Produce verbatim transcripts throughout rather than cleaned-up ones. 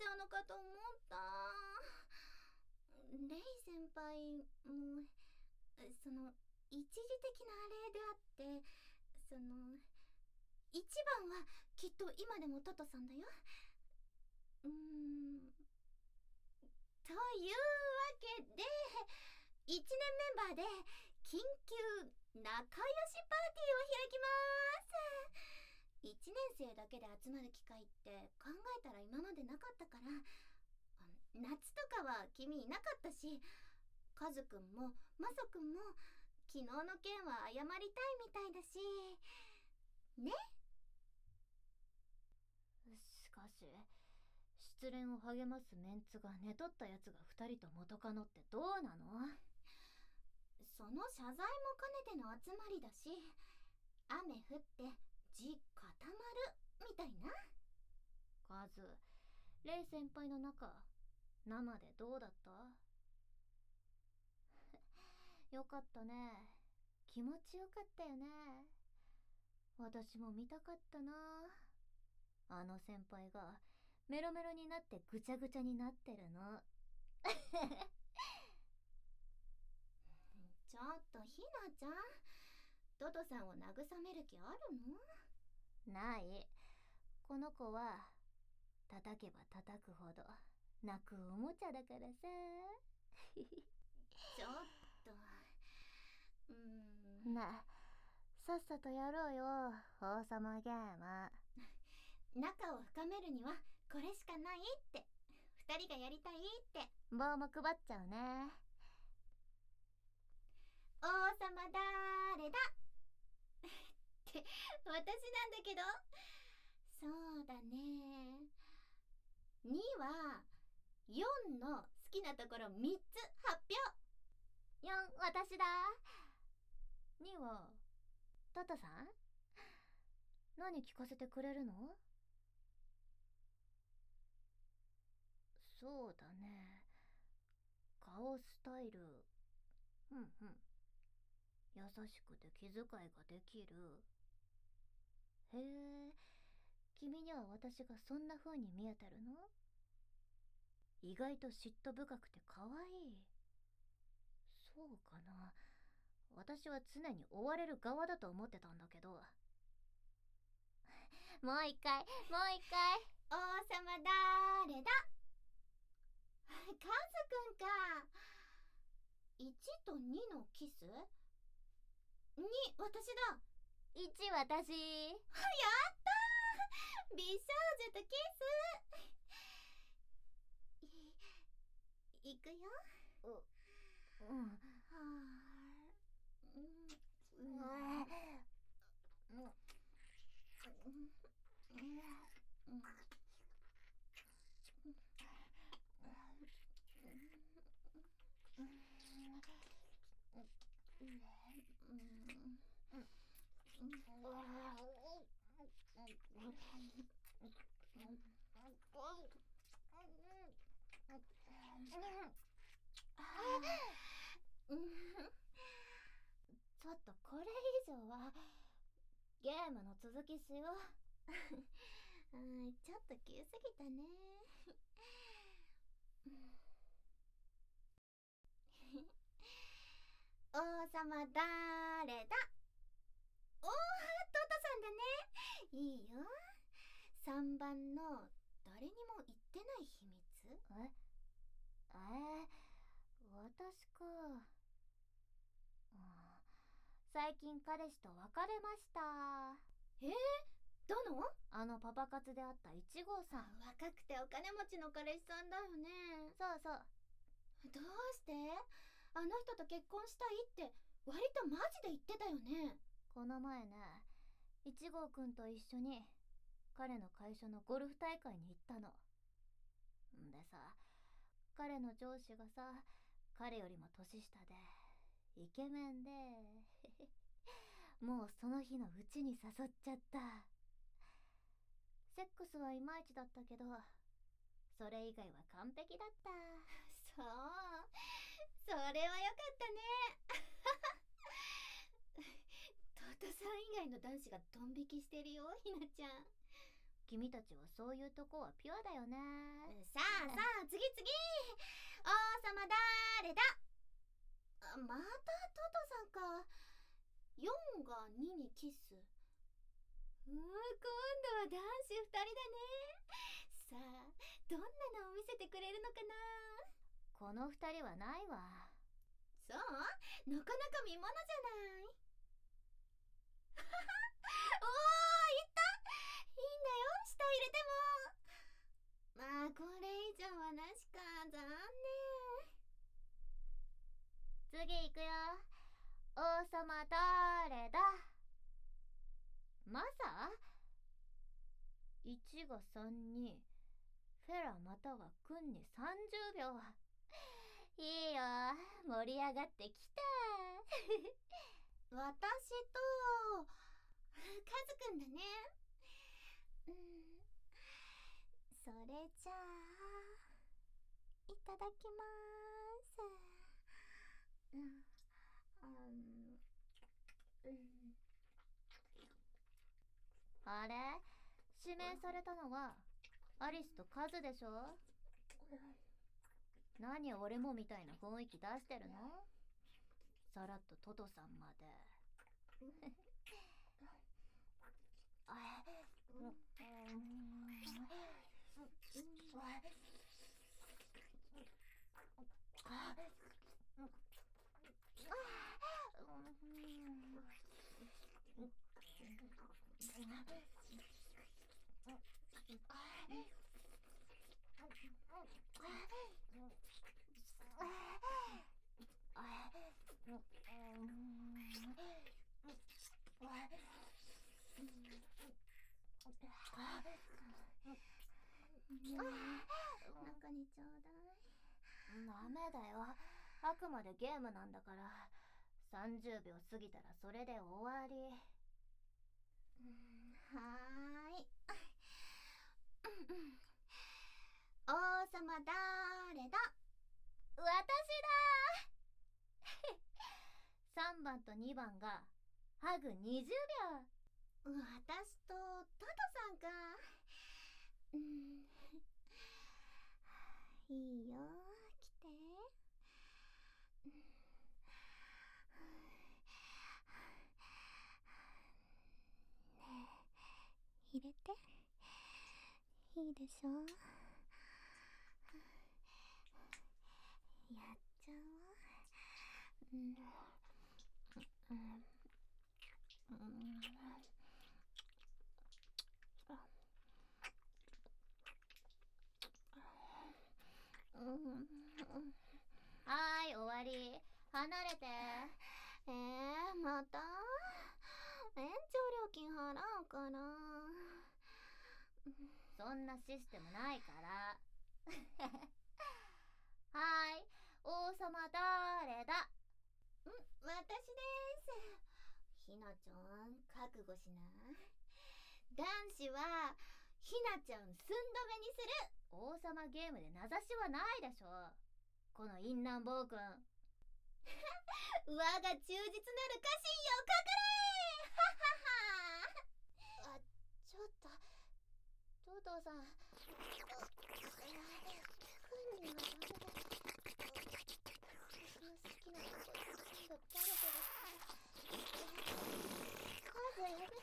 ちゃうのかと思った。レイ先輩もその一時的なあれであって、その一番はきっと今でもトトさんだよ。うーんというわけで、いちねんメンバーで緊急仲良しパーティーを開きます。いちねん生だけで集まる機会って考えたら今までなかったから、夏とかは君いなかったし、カズくんもマサくんも昨日の件は謝りたいみたいだしね。 しかし失恋を励ますメンツが寝取ったやつがふたりと元カノってどうなの？ その謝罪も兼ねての集まりだし、雨降って地固まるみたいな。 カズ、レイ先輩の仲生でどうだった？よかったね。気持ちよかったよね。私も見たかったな。あの先輩がメロメロになってぐちゃぐちゃになってるの。 ちょっとひなちゃん、トトさんを慰める気あるの？ない。この子は叩けば叩くほど泣くおもちゃだからさ。 ちょっとうーんなあ、さっさとやろうよ、王様ゲーム。 仲を深めるにはこれしかないって、二人がやりたいって。 棒も配っちゃうね。 王様だーれだって私なんだけど。そうだね、にはよんの好きなところみっつ発表。 よん、私だ。にはトトさん？何聞かせてくれるの？そうだね、顔スタイル、うんうん、優しくて気遣いができる。へえ、君には私がそんな風に見えてるの？意外と嫉妬深くて可愛い。そうかな。私は常に追われる側だと思ってたんだけど。もう一回、もう一回。 王様だーれだ。カズくんか。いちとにのキス？に私だ。 いち私。 やったー、美少女とキス。い、いくよ。 う、うん。はあ、うん、うん、うん、うん、うん。 ちょっとこれ以上はゲームの続きしよう。 ちょっと急すぎたね。王様だれだ。おー、トトさんだね。いいよ。さんばんの誰にも言ってない秘密。 ええー、私か、うん、最近彼氏と別れました。 えー、どの？ あのパパ活で会ったいち号さん。 若くてお金持ちの彼氏さんだよね。 そうそう。 どうして？あの人と結婚したいって割とマジで言ってたよね。 この前ね、いち号くんと一緒に彼の会社のゴルフ大会に行ったの。んでさ、彼の上司がさ、彼よりも年下でイケメンでもうその日のうちに誘っちゃった。セックスはいまいちだったけど、それ以外は完璧だった。 そう、それはよかったね。トトさん以外の男子がドン引きしてるよ、ひなちゃん。 君たちはそういうとこはピュアだよね。 さあさあ、次次。王様だーれだ。あ、またトトさんか。よんがににキス。うー、今度は男子ふたりだね。さあ、どんなのを見せてくれるのかな。 この二人はないわ。 そう、なかなか見ものじゃない。おー、いった。いいんだよ、下入れても。まあ、これ以上はなしか。残念。 次行くよ。王様誰だ。マサ？いちがさんにフェラまたはクンにさんじゅうびょう。いいよ、盛り上がってきた。 私とカズくんだね。うん、それじゃあいただきまーす。うん、うんうん、 あれ、指名されたのはアリスとカズでしょ。何俺もみたいな雰囲気出してるの。さらっとトトさんまで。 中にちょうだい。 ダメだよ、あくまでゲームなんだから。さんじゅうびょう過ぎたらそれで終わり。 うん、はーい。王様だーれだ。 私だー。さんばんとにばんがハグにじゅうびょう。 私とトトさんか。うん、いいよ、来て。ねえ、入れて。いいでしょ。やっちゃうわ。うん、うん、うん、 はーい、終わり。離れて。 えー、また延長料金払うから。 そんなシステムないから。はーい、王様誰だ。 ん、私です。ひなちゃん、覚悟しな。男子はひなちゃん寸止めにする。 王様ゲームで名指しはないでしょ、この淫乱暴君。 我が忠実なる家臣よ、かかれ。ははは。あ、ちょっとトトさん、くんにはダメだ。私の好きなとこ全部バレてる。数やめて。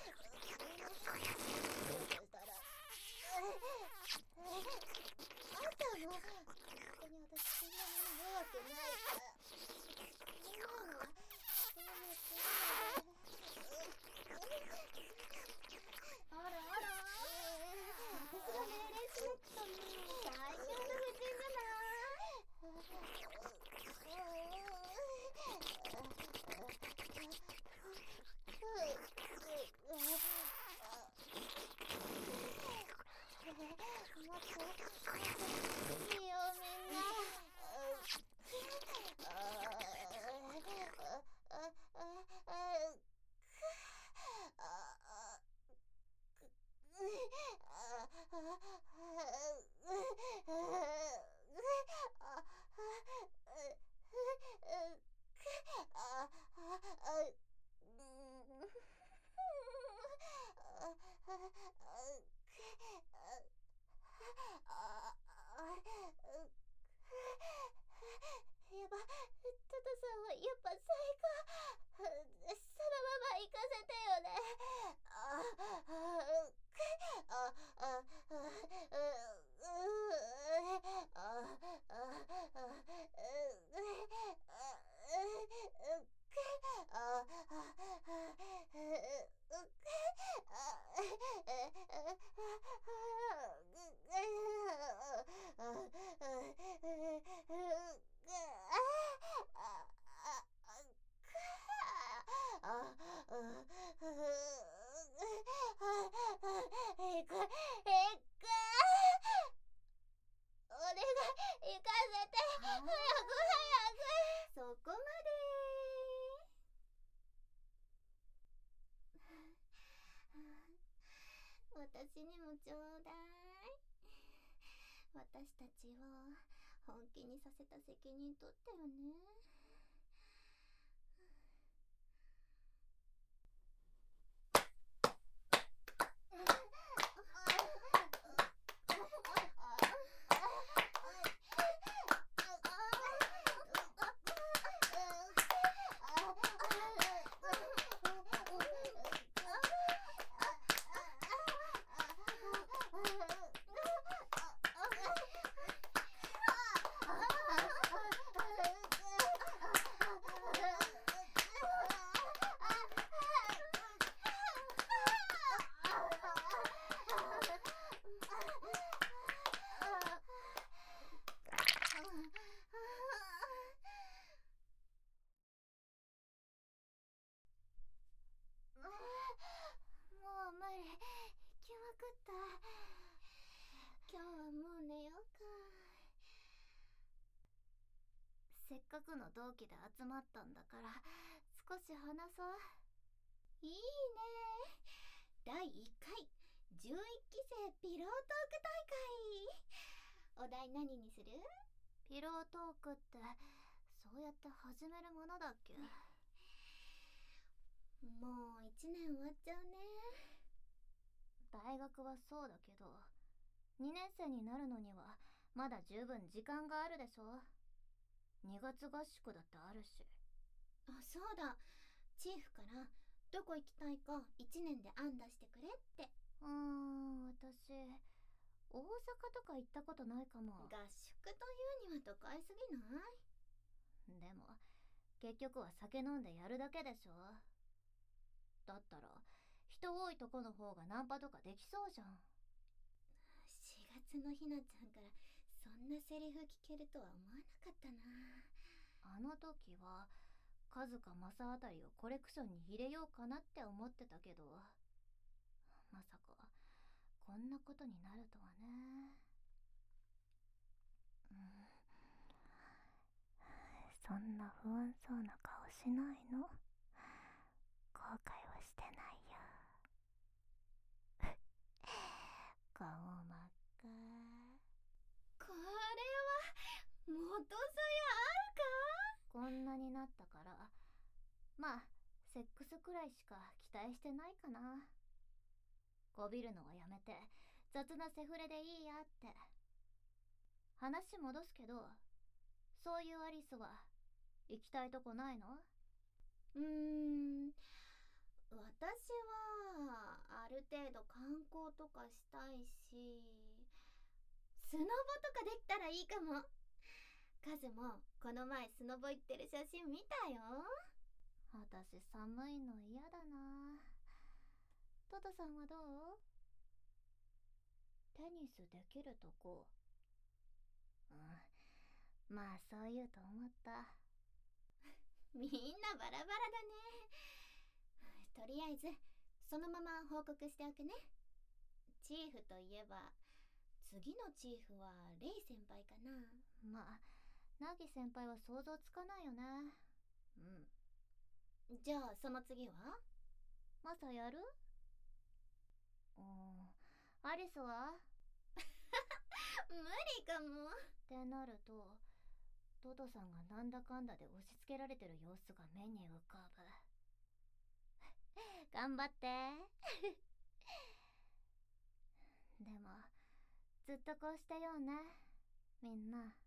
あんたも本当に私そんなに弱くないから。今のはやめて。あらあら、私が命令しなくても最強の布陣じゃない。 私にもちょうだい。私たちを本気にさせた責任取ってよね。もう無理。気まくった。今日はもう寝ようか。せっかくの同期で集まったんだから少し話そう。いいね。だいいっかいじゅういっきせいピロートーク大会。お題何にする？ ピロートークってそうやって始めるものだっけ？ もういちねん終わっちゃうね。 大学はそうだけどにねんせいになるのにはまだ十分時間があるでしょ。にがつ合宿だってあるし。 あ、そうだ。チーフからどこ行きたいかいちねんで案出してくれって。 うーん、私大阪とか行ったことないかも。 合宿というには都会すぎない？ でも結局は酒飲んでやるだけでしょ。だったら人多いとこの方がナンパとかできそうじゃん。 しがつのひなちゃんからそんなセリフ聞けるとは思わなかったな。 あの時はカズかマサあたりをコレクションに入れようかなって思ってたけど、まさかこんなことになるとはね。うん、そんな不安そうな顔しないの。後悔はしてないよ。顔真っ赤。 これは元さやあるか？ こんなになったからまあセックスくらいしか期待してないかな。こびるのはやめて雑なセフレでいいやって。話戻すけど、そういうアリスは行きたいとこないの？ うーん、私はある程度観光とかしたいし、スノボとかできたらいいかも。カズもこの前スノボ行ってる写真見たよ。 私寒いの嫌だな。トトさんはどう？テニスできるとこ。うん、まあそう言うと思った。 みんなバラバラだね。とりあえずそのまま報告しておくね。チーフといえば次のチーフはレイ先輩かな。 まあナギ先輩は想像つかないよね。うん。 じゃあその次は？ マサやる？うん、アリスは？ 無理かも。 ってなるとトトさんがなんだかんだで押し付けられてる様子が目に浮かぶ。頑張ってでもずっとこうしたようね、みんな。